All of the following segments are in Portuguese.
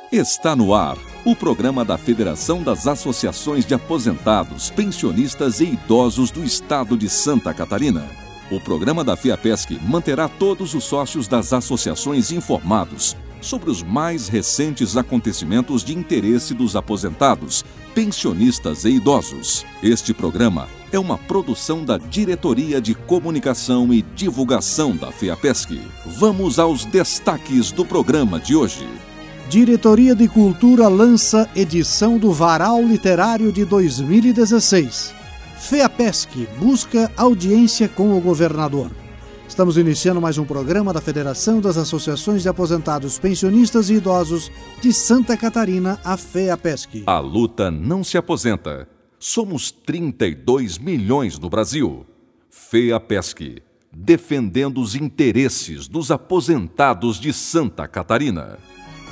Está no ar o programa da Federação das Associações de Aposentados, Pensionistas e Idosos do Estado de Santa Catarina. O programa da FEAPESC manterá todos os sócios das associações informados sobre os mais recentes acontecimentos de interesse dos aposentados, pensionistas e idosos. Este programa é uma produção da Diretoria de Comunicação e Divulgação da FEAPESC. Vamos aos destaques do programa de hoje. Diretoria de Cultura lança edição do Varal Literário de 2016. FEAPESC busca audiência com o governador. Estamos iniciando mais um programa da Federação das Associações de Aposentados, Pensionistas e Idosos de Santa Catarina, a FEAPESC. A luta não se aposenta. Somos 32 milhões no Brasil. FEAPESC, defendendo os interesses dos aposentados de Santa Catarina.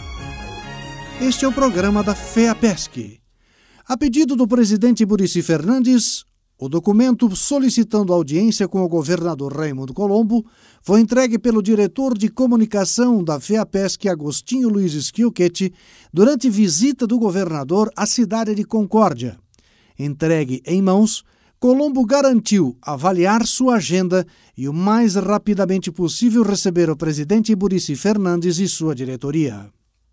Este é o programa da FEAPESC. A pedido do presidente Muricy Fernandes, o documento solicitando audiência com o governador Raimundo Colombo foi entregue pelo diretor de comunicação da FEAPESC, Agostinho Luiz Schiochetti, durante visita do governador à cidade de Concórdia. Entregue em mãos, Colombo garantiu avaliar sua agenda e o mais rapidamente possível receber o presidente Muricy Fernandes e sua diretoria.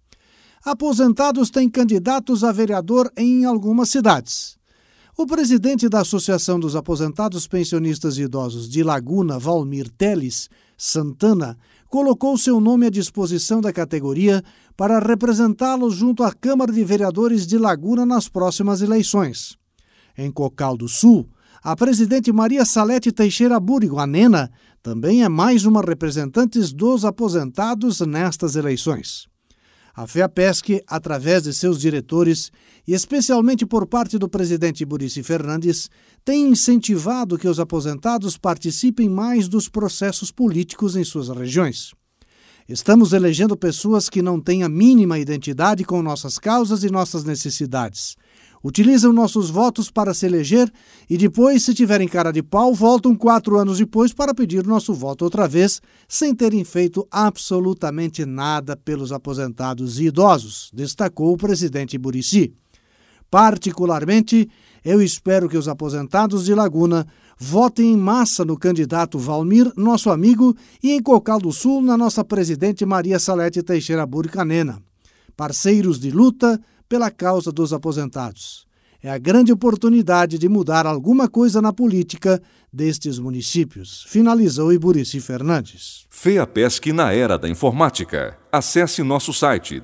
Aposentados têm candidatos a vereador em algumas cidades. O presidente da Associação dos Aposentados Pensionistas e Idosos de Laguna, Valmir Teles Santana, colocou seu nome à disposição da categoria para representá-lo junto à Câmara de Vereadores de Laguna nas próximas eleições. Em Cocal do Sul, a presidente Maria Salete Teixeira Búrigo, a Nena, também é mais uma representante dos aposentados nestas eleições. A FEAPESC, através de seus diretores, e especialmente por parte do presidente Muricy Fernandes, tem incentivado que os aposentados participem mais dos processos políticos em suas regiões. Estamos elegendo pessoas que não têm a mínima identidade com nossas causas e nossas necessidades. Utilizam nossos votos para se eleger e depois, se tiverem cara de pau, voltam 4 anos depois para pedir nosso voto outra vez, sem terem feito absolutamente nada pelos aposentados e idosos, destacou o presidente Muricy. Particularmente, eu espero que os aposentados de Laguna votem em massa no candidato Valmir, nosso amigo, e em Cocal do Sul na nossa presidente Maria Salete Teixeira Búrigo Nena, parceiros de luta pela causa dos aposentados. É a grande oportunidade de mudar alguma coisa na política destes municípios, finalizou Muricy Fernandes. FEAPESC na era da informática. Acesse nosso site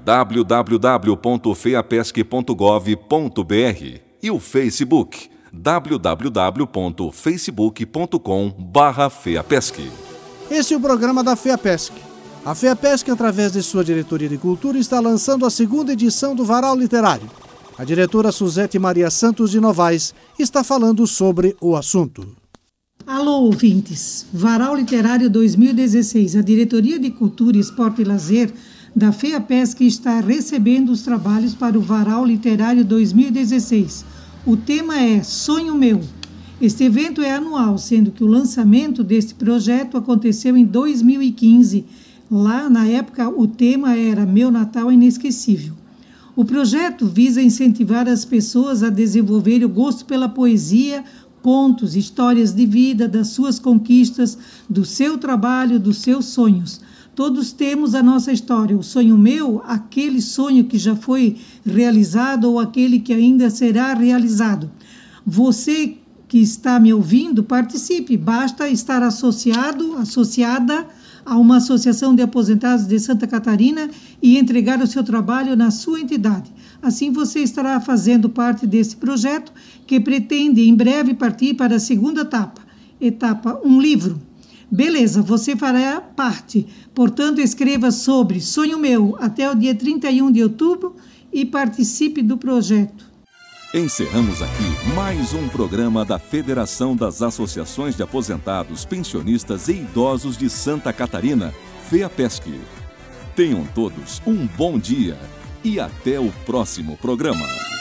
www.feapesc.gov.br e o Facebook www.facebook.com/FEAPESC. Este é o programa da FEAPESC. A FEAPESC, através de sua Diretoria de Cultura, está lançando a segunda edição do Varal Literário. A diretora Suzete Maria Santos de Novaes está falando sobre o assunto. Alô, ouvintes! Varal Literário 2016. A Diretoria de Cultura, Esporte e Lazer da FEAPESC está recebendo os trabalhos para o Varal Literário 2016. O tema é Sonho Meu. Este evento é anual, sendo que o lançamento deste projeto aconteceu em 2015. Lá, na época, o tema era Meu Natal Inesquecível. O projeto visa incentivar as pessoas a desenvolver o gosto pela poesia, contos, histórias de vida, das suas conquistas, do seu trabalho, dos seus sonhos. Todos temos a nossa história. O sonho meu, aquele sonho que já foi realizado ou aquele que ainda será realizado. Você que está me ouvindo, participe. Basta estar associada a uma associação de aposentados de Santa Catarina e entregar o seu trabalho na sua entidade. Assim você estará fazendo parte desse projeto que pretende em breve partir para a segunda etapa. Etapa, um livro. Beleza, você fará parte. Portanto, escreva sobre Sonho Meu até o dia 31 de outubro e participe do projeto. Encerramos aqui mais um programa da Federação das Associações de Aposentados, Pensionistas e Idosos de Santa Catarina, FEAPESC. Tenham todos um bom dia e até o próximo programa.